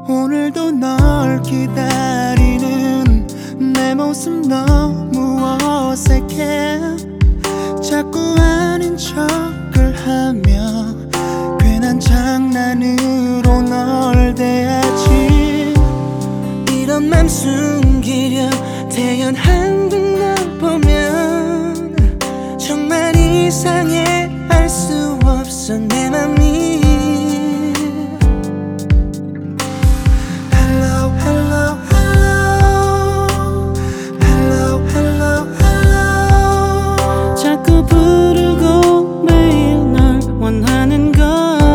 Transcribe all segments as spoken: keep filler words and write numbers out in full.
오늘도 널 기다리는 내 모습 너무 어색해. 자꾸 아닌 척을 하며 괜한 장난으로 널 대하지. 이런 맘 숨기려 태연한 듯 널 보면 정말 이상해. 알 수 없어 내 맘이. Hello hello hello Hello hello hello 자꾸 부르고 매일 널 원하는 건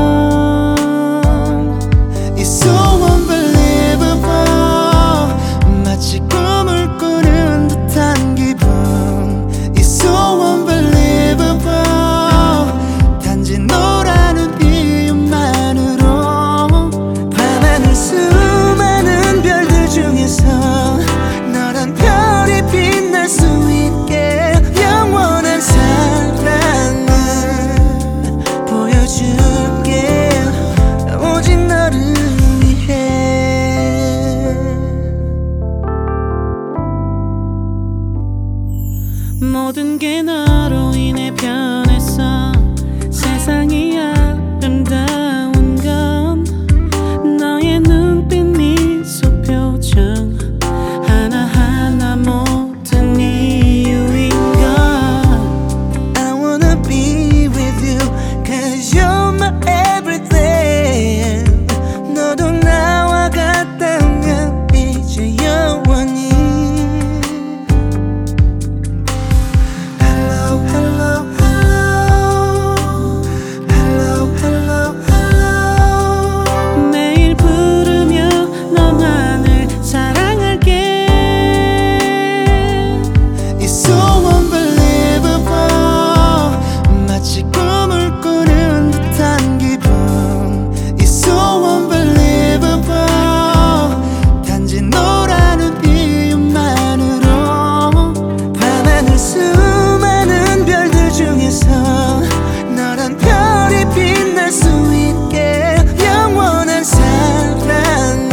It's so unbelievable. 마치 꿈을 꾸는 듯한 기분. It's so unbelievable. 단지 너라는 이유만으로 밤하늘 수많은 별들 중에서 너란 별이 빛날 수 있게 영원한 사랑을 보여줄게. 오직 너를 위해. 모든 게 너로 인해 변했어. 세상이 아름다운 건 너의 눈빛 미소 표정 하나하나 모든 이유인걸. I wanna be with you cause you're my everything. 너도 나와 같다면 이제 영원히. Hello hello hello Hello hello hello 매일 부르며 너만을 사랑할게. It's so unbelievable. 마치 꿈을 꾸는 듯한 기분. It's so unbelievable. 단지 너라는 이유만으로 밤하늘 수많은 별들 중에서 너란 별이 빛날 수 있게 영원한 사랑을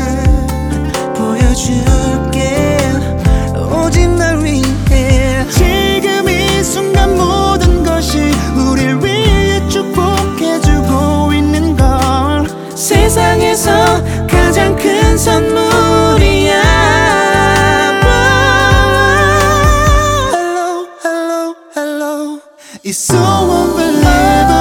보여줄게. 오직 널 위해. 지금 이 순간 모든 것이 우릴 위해 축복해주고 있는 걸. 세상에서 가장 큰 선물이야. Hello hello hello It's so unbelievable.